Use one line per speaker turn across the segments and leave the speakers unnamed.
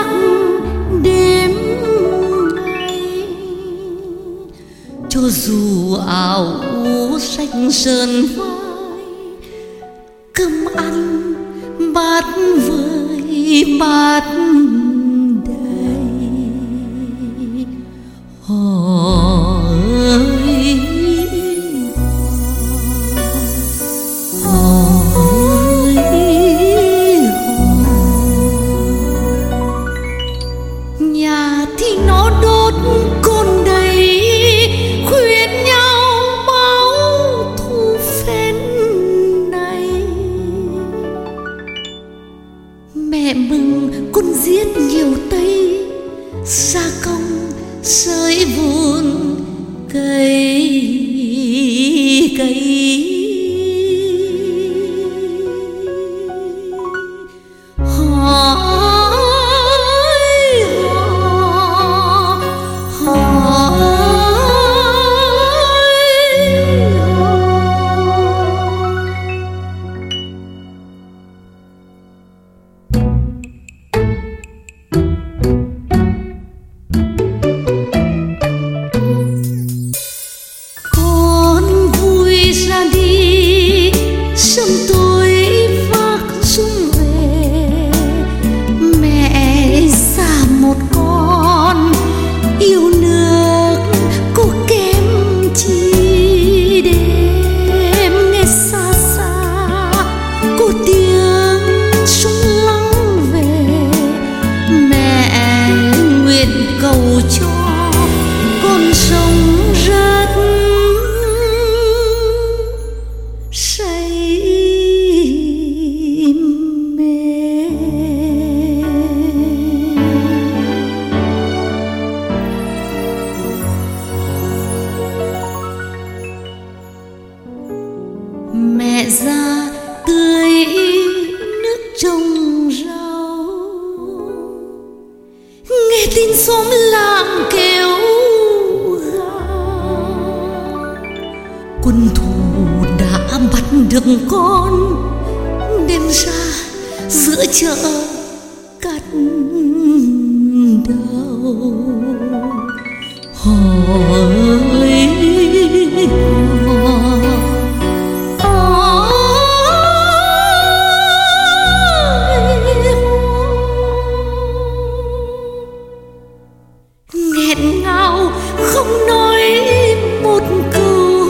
sắc đêm ngày. Cho dù ảo xanh sơn vai, cơm ăn bát với bát đầy. Hò ơi hò, hò ơi hò. Nhà thì nó đốt cồn đầy, khuyên nhau báo thù phen này. Mẹ mừng con giết nhiều Tây, gia công sới vun cây cây. Hò ơi hò, hò ơi hò. Con vui ra đi, sớm tối vác súng về. Mẹ xa một con, yêu nước có kém chi. Đêm nghe xa xa có tiếng súng lắng về. Mẹ nguyện cầu cho con sống rất say mê. Mẹ ra tưới nước trồng rau, nghe tin xóm làng kêu gào. Quân thù đã bắt được con, đem ra giữa chợ cắt đầu. Hò ơi hò, hò ơi hò. Nghẹn ngào không nói một câu,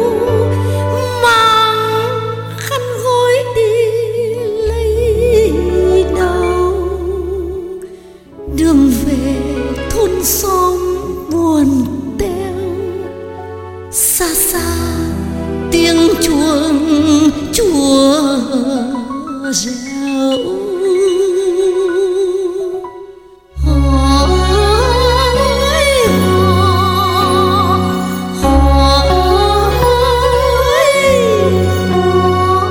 mang khăn gối đi lấy đầu. Đường về thôn xóm buồn teo, xa xa tiếng chuông chùa reo. Hò ơi hò, hò ơi hò.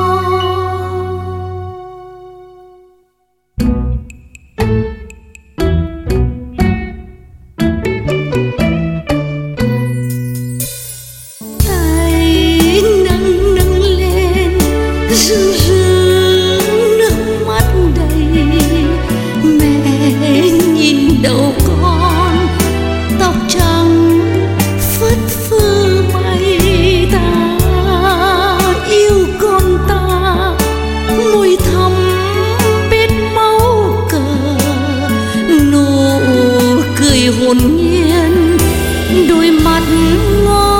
Tay nâng nâng lên, rưng rưng nước mắt đầy. Mẹ nhìn đầu con, tóc trắng phất phơ bay. Ta yêu con ta, môi thắm biết máu cờ. Nụ cười hồn nhiên, đôi mắt ngó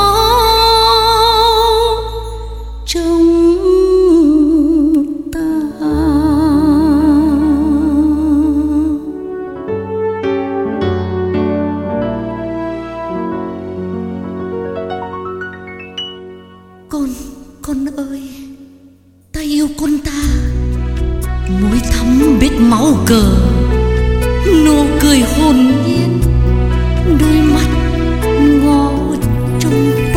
trông ta. Con ơi, ta yêu con ta, môi thắm biết máu cờ. Nụ cười hồn nhiên, đôi mắt ngó trông ta.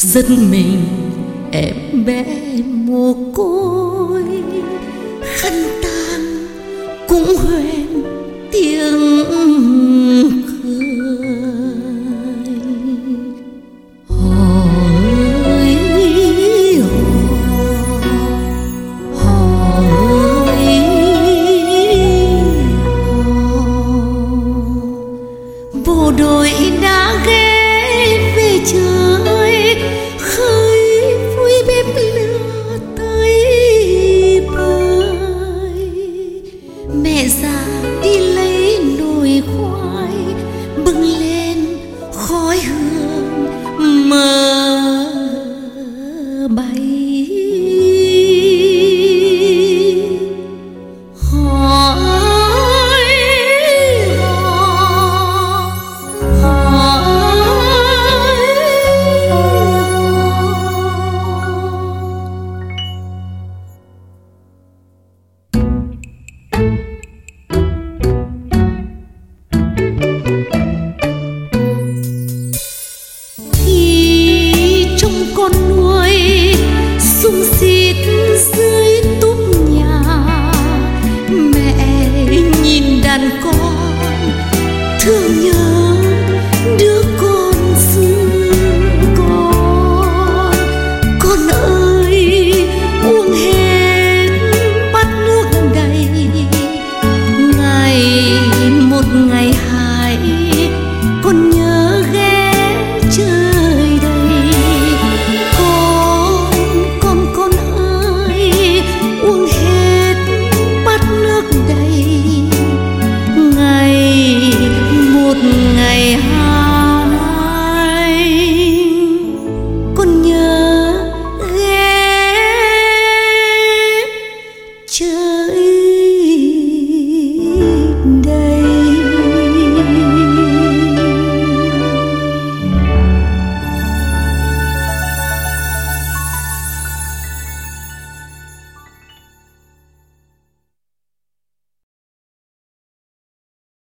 dân mình em bé mồ côi, khăn tang cũng hoen tiếng cười. Hò ơi hò, hò ơi hò, bộ đội đã ghé về trời, khơi vui bếp lửa tới bời. Mẹ già đi lấy nồi khoai, bưng lên khói hương mờ